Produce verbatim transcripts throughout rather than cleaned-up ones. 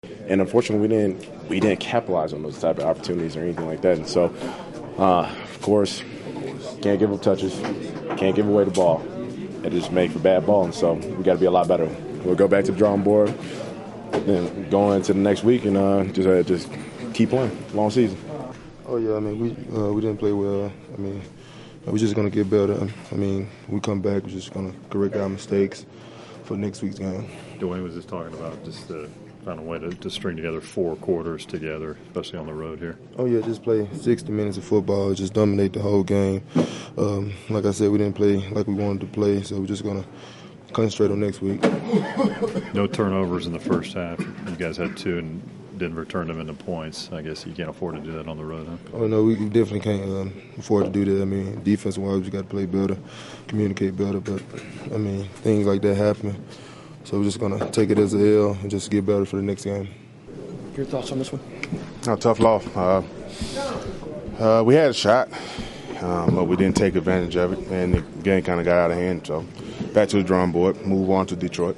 And unfortunately, we didn't we didn't capitalize on those type of opportunities or anything like that. And so, uh, of course, can't give up touches, can't give away the ball. It is made for bad ball, and so we got to be a lot better. We'll go back to the drawing board, then go into the next week and uh, just uh, just keep playing. Long season. Oh yeah, I mean we uh, we didn't play well. I mean we're just gonna get better. I mean we come back, we're just gonna correct our mistakes for next week's game. Dwayne was just talking about just uh, find a way to, to string together four quarters together, especially on the road here. Oh yeah, just play sixty minutes of football, just dominate the whole game. Um, like I said, we didn't play like we wanted to play, so we're just gonna concentrate on next week. No turnovers in the first half. You guys had two and Denver turned them into points. I guess you can't afford to do that on the road, huh? Oh no, we definitely can't um, afford to do that. I mean, defense-wise, we got to play better, communicate better. But I mean, things like that happen. So we're just gonna take it as a L and just get better for the next game. Your thoughts on this one? Oh, tough loss. Uh, uh, we had a shot, um, but we didn't take advantage of it, and the game kind of got out of hand. So back to the drawing board, move on to Detroit.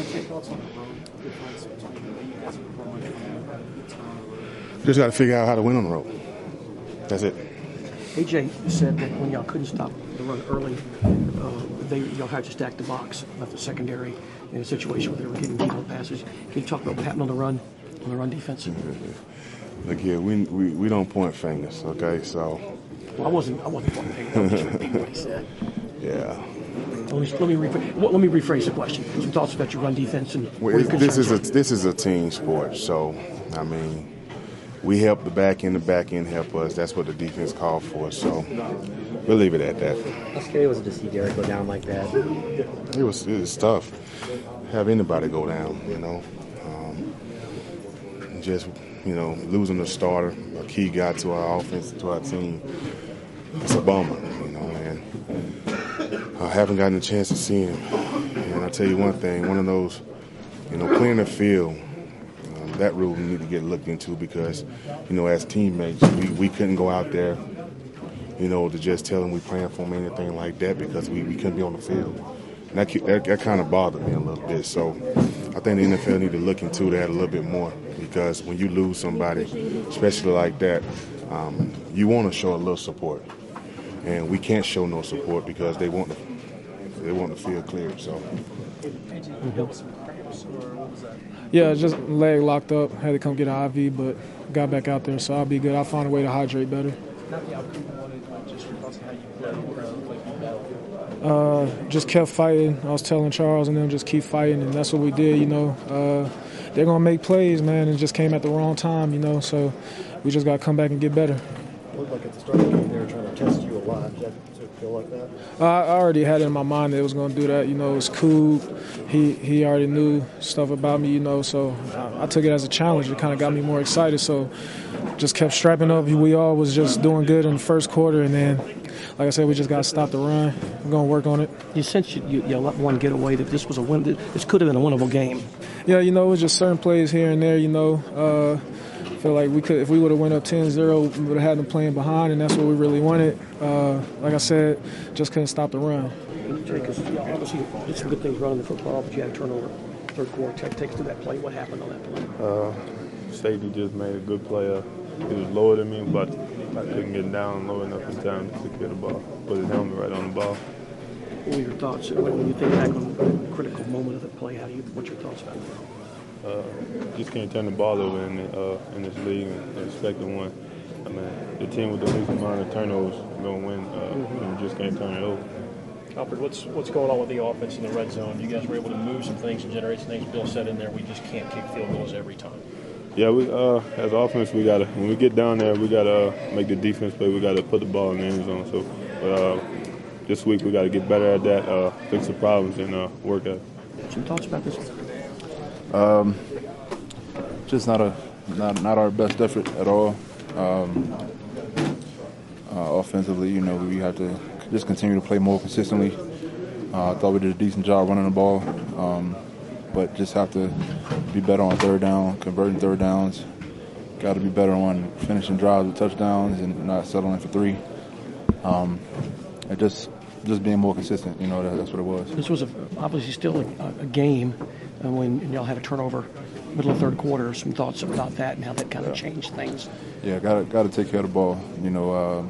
Just got to figure out how to win on the road. That's it. A J said that when y'all couldn't stop the run early, uh, they y'all had to stack the box, left the secondary in a situation where they were getting deep on passes. Can you talk about what happened on the run, on the run defense? Look here, we we, we don't point fingers, okay? So. Well, I wasn't I wasn't pointing fingers. I was just repeating what he said. Yeah. Let me let me, rephrase, let me rephrase the question. Some thoughts about your run defense and well, what your this is a are. this is a team sport, so I mean. We help the back end, the back end help us. That's what the defense called for. So we'll leave it at that. How scary was it to see Derek go down like that? It was it was tough. Have anybody go down, you know. Um, just you know, losing the starter, a key guy to our offense, to our team. It's a bummer, you know. And I haven't gotten a chance to see him. And I'll tell you one thing: one of those, you know, clearing the field. That rule we need to get looked into because, you know, as teammates, we, we couldn't go out there, you know, to just tell them we praying for them, anything like that, because we, we couldn't be on the field. And that, that, that kind of bothered me a little bit. So I think the N F L need to look into that a little bit more because when you lose somebody, especially like that, um, you want to show a little support. And we can't show no support because they want the, they want the field cleared. So. Yeah, just leg locked up. Had to come get an I V, but got back out there, so I'll be good. I'll find a way to hydrate better. Uh, just kept fighting. I was telling Charles and them just keep fighting, and that's what we did, you know. Uh, they're going to make plays, man, and just came at the wrong time, you know, so we just got to come back and get better. It looked like at the start of the game they were trying to test you a lot. Did it feel like that? Uh, I already had it in my mind that it was going to do that. You know, it was cool. He he already knew stuff about me, you know, so I, I took it as a challenge. It kind of got me more excited, so just kept strapping up. We all was just doing good in the first quarter, and then, like I said, we just got to stop the run. We're going to work on it. You sense you, you, you let one get away that this was a win. This could have been a winnable game. Yeah, you know, it was just certain plays here and there, you know. Uh, I feel like we could, if we would have went up ten zero, we would have had them playing behind, and that's what we really wanted. Uh, like I said, just couldn't stop the run. Because obviously you did some good things running the football, but you had a turnover third quarter. Take, take us through that play. What happened on that play? Uh, safety just made a good play. Uh, he was lower than me, but I couldn't get down low enough in time to secure the ball. Put his helmet right on the ball. What were your thoughts when you think back on the critical moment of the play? How do you? What's your thoughts about it? Uh, just can't turn the ball over in uh, in this league and expect to win. I mean, the team with the least amount of turnovers going to win. Uh, mm-hmm. And just can't turn it over. Alfred, what's what's going on with the offense in the red zone? You guys were able to move some things and generate some things. Bill said in there, we just can't kick field goals every time. Yeah, we uh, as offense, we gotta when we get down there, we gotta uh, make the defense play. We gotta put the ball in the end zone. So uh, this week we gotta get better at that, uh, fix the problems, and uh, work at it. Some thoughts about this? Um, just not a not not our best effort at all. Um, uh, offensively, you know, we have to just continue to play more consistently. Uh, I thought we did a decent job running the ball, um, but just have to be better on third down, converting third downs. Got to be better on finishing drives with touchdowns and not settling for three. Um, and just just being more consistent. You know, that, that's what it was. This was a, obviously still a, a game uh, when y'all had a turnover middle of third quarter. Some thoughts about that and how that kind of yeah. changed things. Yeah, got got to take care of the ball. You know, uh,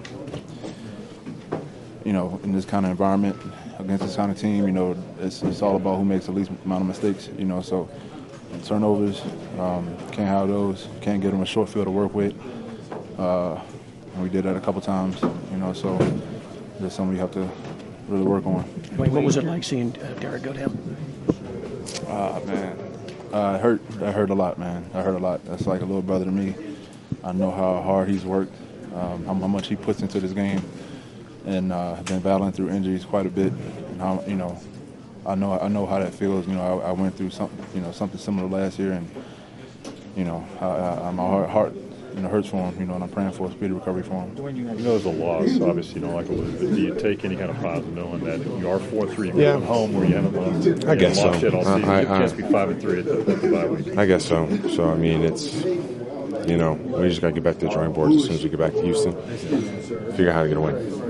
you know, in this kind of environment against this kind of team, you know, it's it's all about who makes the least amount of mistakes. You know, so turnovers, um, can't have those. Can't get them a short field to work with. Uh, and we did that a couple times. You know, so that's something we have to really work on. Wayne, what was it like seeing uh, Derek go down? Ah, uh, man. Uh, it hurt. That hurt a lot, man. That hurt a lot. That's like a little brother to me. I know how hard he's worked, um, how, how much he puts into this game, and uh, been battling through injuries quite a bit. And how, you know, I know I know how that feels. You know, I, I went through something, you know, something similar last year, and you know, I, I, my heart, heart, you know, hurts for him. You know, and I'm praying for a speedy recovery for him. You know, it's a loss. Obviously, you don't like to lose, but do you take any kind of positive knowing that you are four three yeah. at home where you haven't lost? You I guess lost so. Yet all season. I, I, you have a chance to be five and three at the, at the bye week. I guess so. So I mean, it's you know, we just got to get back to the drawing board as soon as we get back to Houston. Figure out how to get a win.